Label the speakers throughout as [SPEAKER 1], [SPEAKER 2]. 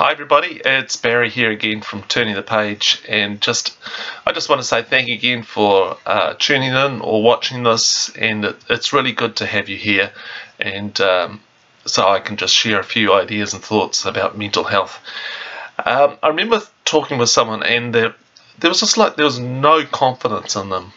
[SPEAKER 1] Hi everybody, it's Barry here again from Turning the Page, and I just want to say thank you again for tuning in or watching this, and it's really good to have you here, and so I can just share a few ideas and thoughts about mental health. I remember talking with someone, and there was just like there was no confidence in them.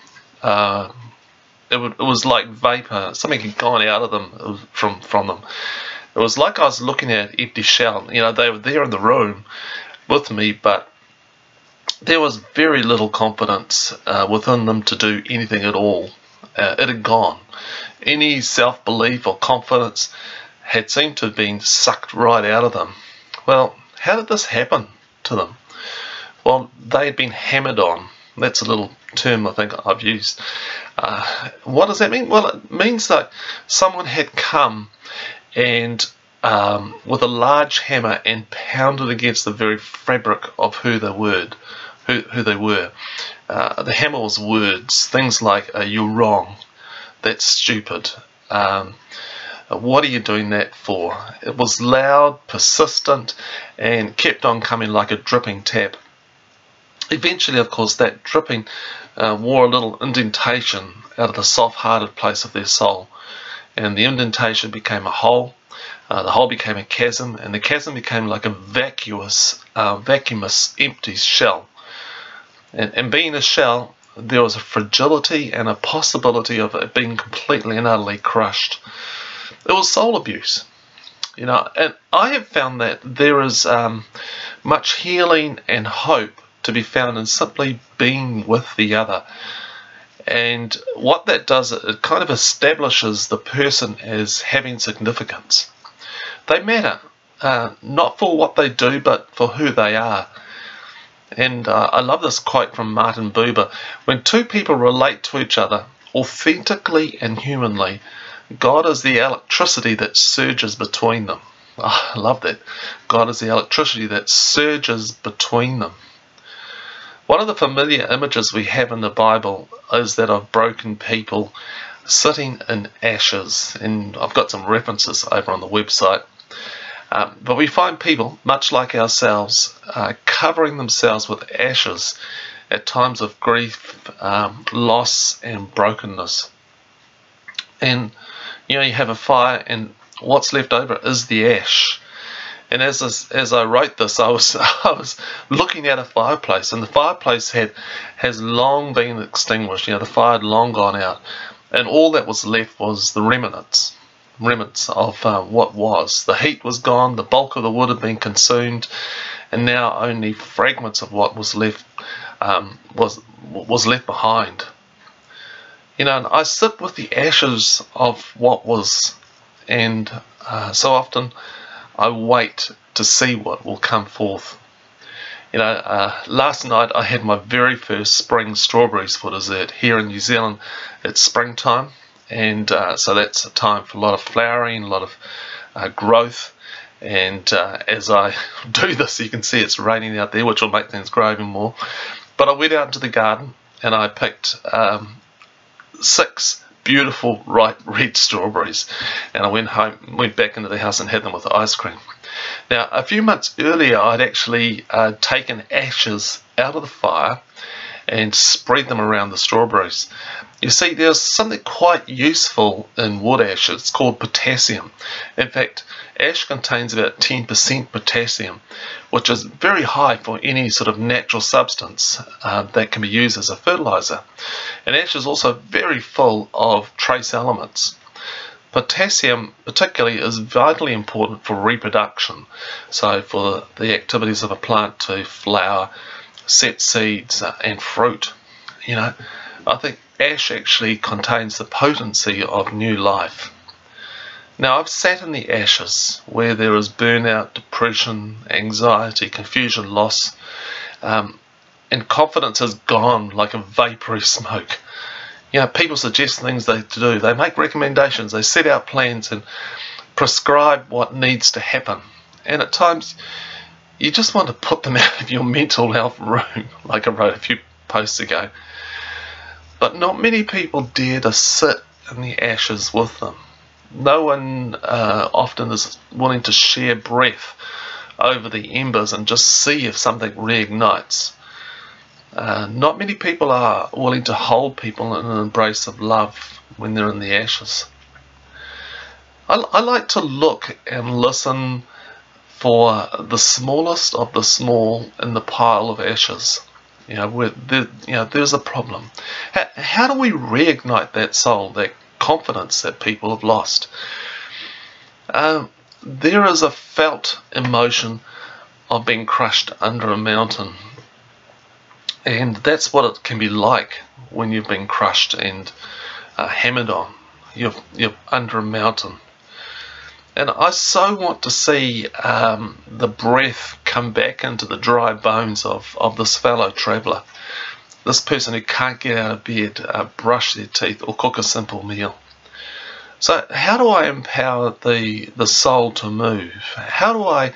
[SPEAKER 1] It was like vapor, something had gone out of them from them. It was like I was looking at an empty shell. You know, they were there in the room with me, but there was very little confidence within them to do anything at all. It had gone. Any self-belief or confidence had seemed to have been sucked right out of them. Well, how did this happen to them? Well, they had been hammered on. That's a little term I think I've used. What does that mean? Well, it means that someone had come and with a large hammer and pounded against the very fabric of who they were. The hammer was words, things like "you're wrong," "that's stupid," "what are you doing that for?" It was loud, persistent, and kept on coming like a dripping tap. Eventually, of course, that dripping wore a little indentation out of the soft-hearted place of their soul, and the indentation became a hole. The hole became a chasm, and the chasm became like a vacuous, empty shell. And being a shell, there was a fragility and a possibility of it being completely and utterly crushed. It was soul abuse, you know. And I have found that there is much healing and hope to be found in simply being with the other. And what that does, it kind of establishes the person as having significance. They matter, not for what they do, but for who they are. And I love this quote from Martin Buber: "When two people relate to each other authentically and humanly, God is the electricity that surges between them." Oh, I love that. God is the electricity that surges between them. One of the familiar images we have in the Bible is that of broken people sitting in ashes, and I've got some references over on the website. But we find people, much like ourselves, covering themselves with ashes at times of grief, loss, and brokenness. And you know, you have a fire, and what's left over is the ash. And as I wrote this, I was looking at a fireplace, and the fireplace has long been extinguished. You know, the fire had long gone out, and all that was left was the remnants of what was. The heat was gone, the bulk of the wood had been consumed, and now only fragments of what was left was left behind. You know, and I sit with the ashes of what was, and so often I wait to see what will come forth. You know, last night I had my very first spring strawberries for dessert. Here in New Zealand, it's springtime, and so that's a time for a lot of flowering, a lot of growth. And as I do this, you can see it's raining out there, which will make things grow even more. But I went out into the garden and I picked 6 beautiful ripe red strawberries, and I went back into the house and had them with ice cream. Now, a few months earlier, I'd actually taken ashes out of the fire and spread them around the strawberries. You see, there's something quite useful in wood ashes. It's called potassium. In fact, ash contains about 10% potassium, which is very high for any sort of natural substance that can be used as a fertilizer. And ash is also very full of trace elements. Potassium particularly is vitally important for reproduction, so for the activities of a plant to flower, set seeds, and fruit. You know, I think ash actually contains the potency of new life. Now, I've sat in the ashes where there is burnout, depression, anxiety, confusion, loss, and confidence has gone like a vapory smoke. You know, people suggest things to do. They make recommendations. They set out plans and prescribe what needs to happen. And at times, you just want to put them out of your mental health room, like I wrote a few posts ago. But not many people dare to sit in the ashes with them. No one often is willing to share breath over the embers and just see if something reignites. Not many people are willing to hold people in an embrace of love when they're in the ashes. I like to look and listen for the smallest of the small in the pile of ashes. Where there's a problem. How do we reignite that soul, that confidence that people have lost? There is a felt emotion of being crushed under a mountain. And that's what it can be like when you've been crushed and hammered on. You're under a mountain. And I so want to see the breath come back into the dry bones of this fellow traveller. This person who can't get out of bed, brush their teeth, or cook a simple meal. So how do I empower the soul to move? How do I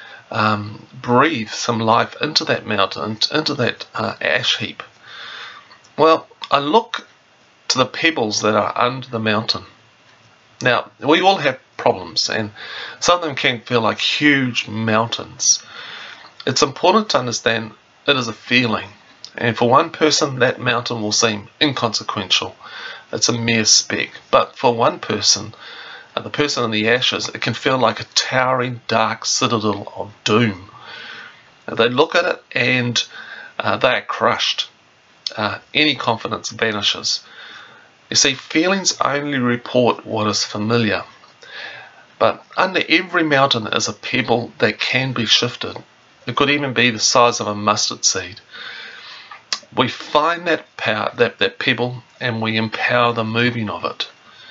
[SPEAKER 1] breathe some life into that mountain, into that ash heap? Well, I look to the pebbles that are under the mountain. Now, we all have problems, and some of them can feel like huge mountains. It's important to understand it is a feeling, and for one person that mountain will seem inconsequential. It's a mere speck. But for one person, the person in the ashes, it can feel like a towering dark citadel of doom. They look at it and they are crushed. Any confidence vanishes. You see, feelings only report what is familiar. But under every mountain is a pebble that can be shifted. It could even be the size of a mustard seed. We find that power, that pebble, and we empower the moving of it.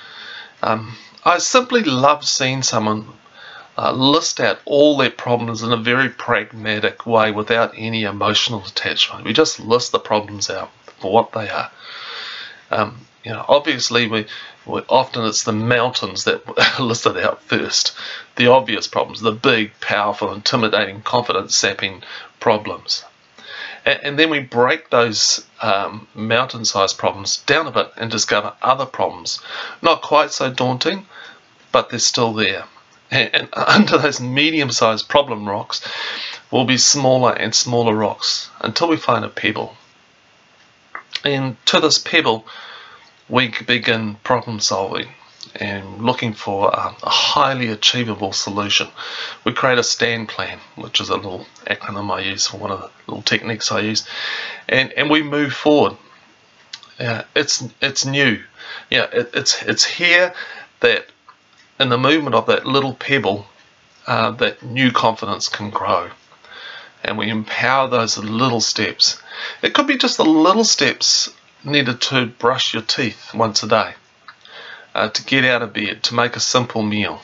[SPEAKER 1] I simply love seeing someone list out all their problems in a very pragmatic way without any emotional attachment. We just list the problems out for what they are. Obviously, we often it's the mountains that are listed out first. The obvious problems, the big, powerful, intimidating, confidence-sapping problems. And then we break those mountain-sized problems down a bit and discover other problems. Not quite so daunting, but they're still there. And under those medium-sized problem rocks will be smaller and smaller rocks until we find a pebble. And to this pebble, we begin problem solving and looking for a highly achievable solution. We create a STAND plan, which is a little acronym I use for one of the little techniques I use, and we move forward. It's new. It's here that in the movement of that little pebble, that new confidence can grow, and we empower those little steps. It could be just the little steps needed to brush your teeth once a day, to get out of bed, to make a simple meal.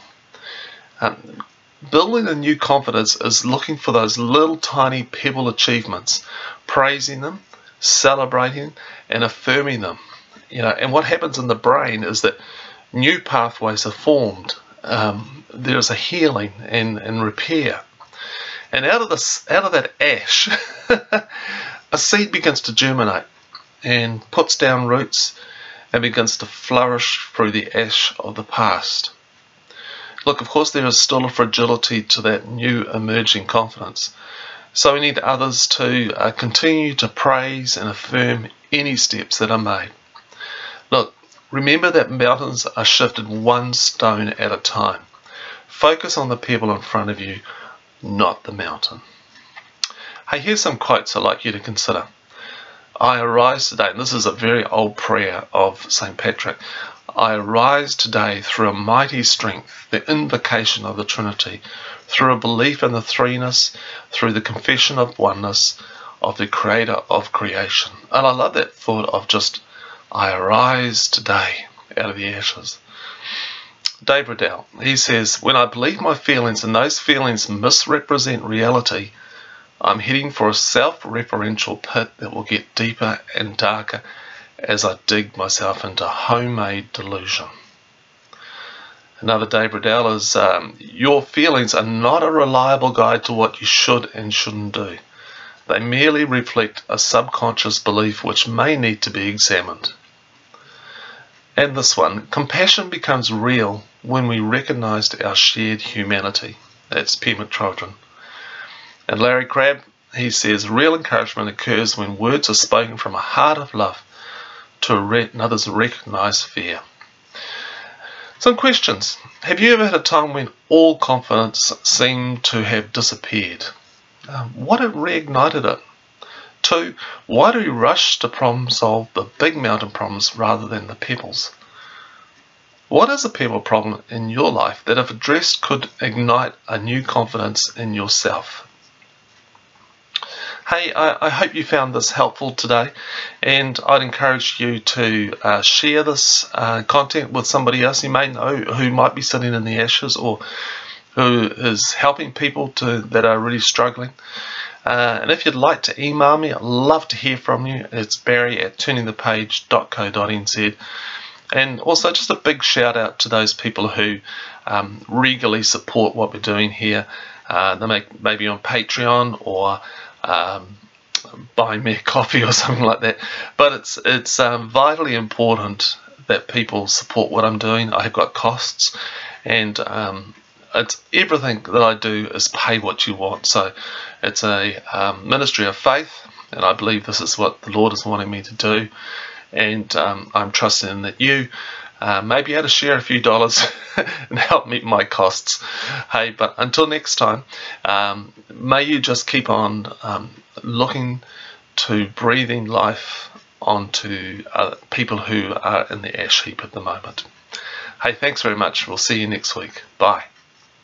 [SPEAKER 1] Building a new confidence is looking for those little tiny pebble achievements, praising them, celebrating, and affirming them. And what happens in the brain is that new pathways are formed. There's a healing and repair. And out of that ash, a seed begins to germinate and puts down roots and begins to flourish through the ash of the past. Look, of course, there is still a fragility to that new emerging confidence. So we need others to continue to praise and affirm any steps that are made. Look, remember that mountains are shifted one stone at a time. Focus on the pebble in front of you, not the mountain. Hey, here's some quotes I'd like you to consider. I arise today, and this is a very old prayer of St. Patrick. I arise today through a mighty strength, the invocation of the Trinity, through a belief in the threeness, through the confession of oneness of the Creator of creation. And I love that thought of just, I arise today out of the ashes. Dave Riddell, he says, when I believe my feelings and those feelings misrepresent reality, I'm heading for a self-referential pit that will get deeper and darker as I dig myself into homemade delusion. Another Dave Riddell is, your feelings are not a reliable guide to what you should and shouldn't do. They merely reflect a subconscious belief which may need to be examined. And this one, compassion becomes real when we recognise our shared humanity. That's Pema Chodron. And Larry Crabb, he says, real encouragement occurs when words are spoken from a heart of love to another's recognised fear. Some questions. Have you ever had a time when all confidence seemed to have disappeared? What had reignited it? 2, why do we rush to problem solve the big mountain problems rather than the pebbles? What is a pebble problem in your life that, if addressed, could ignite a new confidence in yourself? Hey, I hope you found this helpful today, and I'd encourage you to share this content with somebody else you may know who might be sitting in the ashes or who is helping people that are really struggling. And if you'd like to email me, I'd love to hear from you. It's barry@turningthepage.co.nz. And also just a big shout out to those people who regularly support what we're doing here. They maybe on Patreon or buy me a coffee or something like that. But it's vitally important that people support what I'm doing. I've got costs, and it's everything that I do is pay what you want. So it's a ministry of faith, and I believe this is what the Lord is wanting me to do. And I'm trusting that you may be able to share a few dollars and help meet my costs. Hey, but until next time, may you just keep on looking to breathing life onto people who are in the ash heap at the moment. Hey, thanks very much. We'll see you next week. Bye.